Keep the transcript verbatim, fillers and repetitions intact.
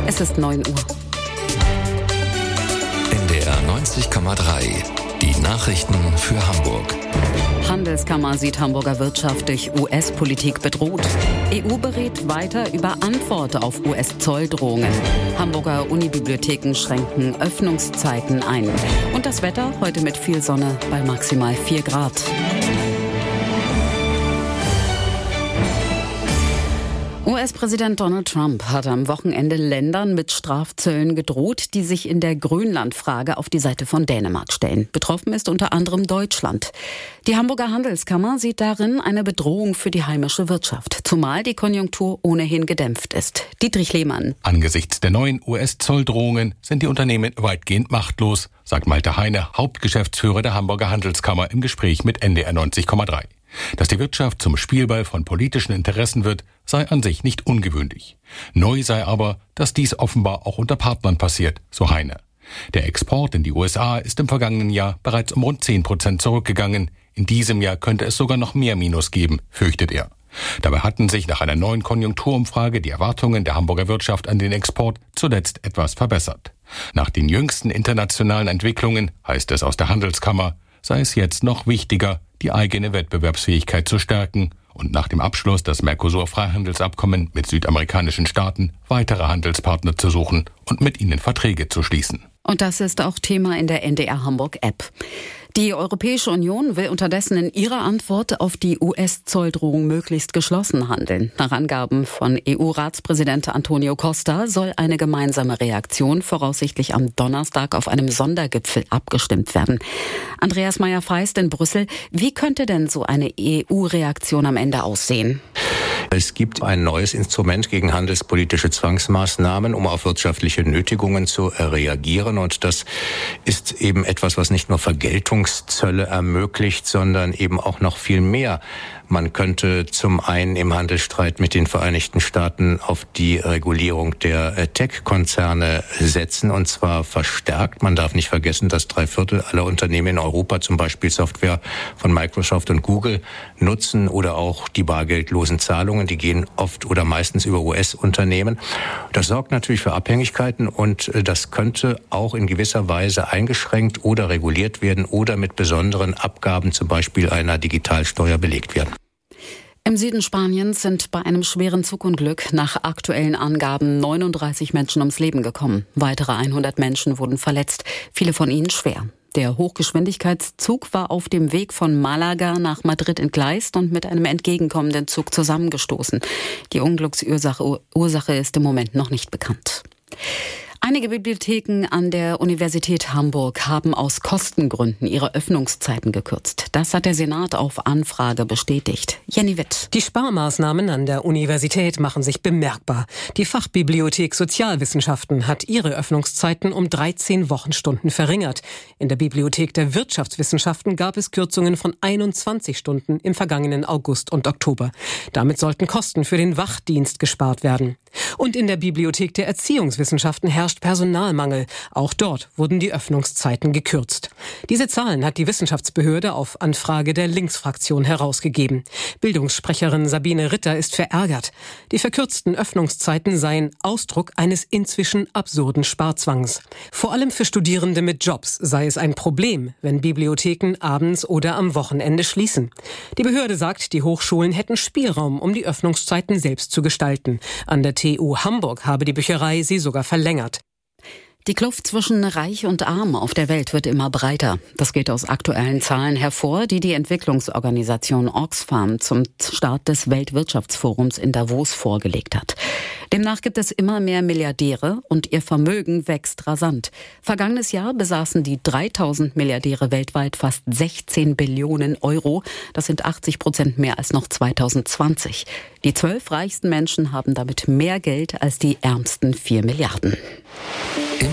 Es ist neun Uhr. N D R neunzig Komma drei. Die Nachrichten für Hamburg. Handelskammer sieht Hamburger Wirtschaft durch U S-Politik bedroht. E U berät weiter über Antwort auf U S-Zolldrohungen. Hamburger Unibibliotheken schränken Öffnungszeiten ein. Und das Wetter heute mit viel Sonne bei maximal vier Grad. U S-Präsident Donald Trump hat am Wochenende Ländern mit Strafzöllen gedroht, die sich in der Grönland-Frage auf die Seite von Dänemark stellen. Betroffen ist unter anderem Deutschland. Die Hamburger Handelskammer sieht darin eine Bedrohung für die heimische Wirtschaft, zumal die Konjunktur ohnehin gedämpft ist. Dietrich Lehmann. Angesichts der neuen U S-Zolldrohungen sind die Unternehmen weitgehend machtlos, sagt Malte Heine, Hauptgeschäftsführer der Hamburger Handelskammer im Gespräch mit N D R neunzig Komma drei. Dass die Wirtschaft zum Spielball von politischen Interessen wird, sei an sich nicht ungewöhnlich. Neu sei aber, dass dies offenbar auch unter Partnern passiert, so Heine. Der Export in die U S A ist im vergangenen Jahr bereits um rund zehn Prozent zurückgegangen. In diesem Jahr könnte es sogar noch mehr Minus geben, fürchtet er. Dabei hatten sich nach einer neuen Konjunkturumfrage die Erwartungen der Hamburger Wirtschaft an den Export zuletzt etwas verbessert. Nach den jüngsten internationalen Entwicklungen, heißt es aus der Handelskammer, sei es jetzt noch wichtiger, die eigene Wettbewerbsfähigkeit zu stärken und nach dem Abschluss des Mercosur-Freihandelsabkommen mit südamerikanischen Staaten weitere Handelspartner zu suchen und mit ihnen Verträge zu schließen. Und das ist auch Thema in der N D R Hamburg-App. Die Europäische Union will unterdessen in ihrer Antwort auf die U S-Zolldrohung möglichst geschlossen handeln. Nach Angaben von E U-Ratspräsident Antonio Costa soll eine gemeinsame Reaktion voraussichtlich am Donnerstag auf einem Sondergipfel abgestimmt werden. Andreas Meyer-Feist in Brüssel. Wie könnte denn so eine E U-Reaktion am Ende aussehen? Es gibt ein neues Instrument gegen handelspolitische Zwangsmaßnahmen, um auf wirtschaftliche Nötigungen zu reagieren. Und das ist eben etwas, was nicht nur Vergeltungszölle ermöglicht, sondern eben auch noch viel mehr. Man könnte zum einen im Handelsstreit mit den Vereinigten Staaten auf die Regulierung der Tech-Konzerne setzen, und zwar verstärkt. Man darf nicht vergessen, dass drei Viertel aller Unternehmen in Europa zum Beispiel Software von Microsoft und Google nutzen oder auch die bargeldlosen Zahlungen, die gehen oft oder meistens über U S-Unternehmen. Das sorgt natürlich für Abhängigkeiten und das könnte auch in gewisser Weise eingeschränkt oder reguliert werden oder mit besonderen Abgaben, zum Beispiel einer Digitalsteuer, belegt werden. Im Süden Spaniens sind bei einem schweren Zugunglück nach aktuellen Angaben neununddreißig Menschen ums Leben gekommen. Weitere hundert Menschen wurden verletzt, viele von ihnen schwer. Der Hochgeschwindigkeitszug war auf dem Weg von Malaga nach Madrid entgleist und mit einem entgegenkommenden Zug zusammengestoßen. Die Unglücksursache Ursache ist im Moment noch nicht bekannt. Einige Bibliotheken an der Universität Hamburg haben aus Kostengründen ihre Öffnungszeiten gekürzt. Das hat der Senat auf Anfrage bestätigt. Jenny Witt. Die Sparmaßnahmen an der Universität machen sich bemerkbar. Die Fachbibliothek Sozialwissenschaften hat ihre Öffnungszeiten um dreizehn Wochenstunden verringert. In der Bibliothek der Wirtschaftswissenschaften gab es Kürzungen von einundzwanzig Stunden im vergangenen August und Oktober. Damit sollten Kosten für den Wachdienst gespart werden. Und in der Bibliothek der Erziehungswissenschaften herrscht Personalmangel. Auch dort wurden die Öffnungszeiten gekürzt. Diese Zahlen hat die Wissenschaftsbehörde auf Anfrage der Linksfraktion herausgegeben. Bildungssprecherin Sabine Ritter ist verärgert. Die verkürzten Öffnungszeiten seien Ausdruck eines inzwischen absurden Sparzwangs. Vor allem für Studierende mit Jobs sei es ein Problem, wenn Bibliotheken abends oder am Wochenende schließen. Die Behörde sagt, die Hochschulen hätten Spielraum, um die Öffnungszeiten selbst zu gestalten. An der T U Hamburg habe die Bücherei sie sogar verlängert. Die Kluft zwischen Reich und Arm auf der Welt wird immer breiter. Das geht aus aktuellen Zahlen hervor, die die Entwicklungsorganisation Oxfam zum Start des Weltwirtschaftsforums in Davos vorgelegt hat. Demnach gibt es immer mehr Milliardäre und ihr Vermögen wächst rasant. Vergangenes Jahr besaßen die dreitausend Milliardäre weltweit fast sechzehn Billionen Euro. Das sind achtzig Prozent mehr als noch zweitausendzwanzig. Die zwölf reichsten Menschen haben damit mehr Geld als die ärmsten vier Milliarden.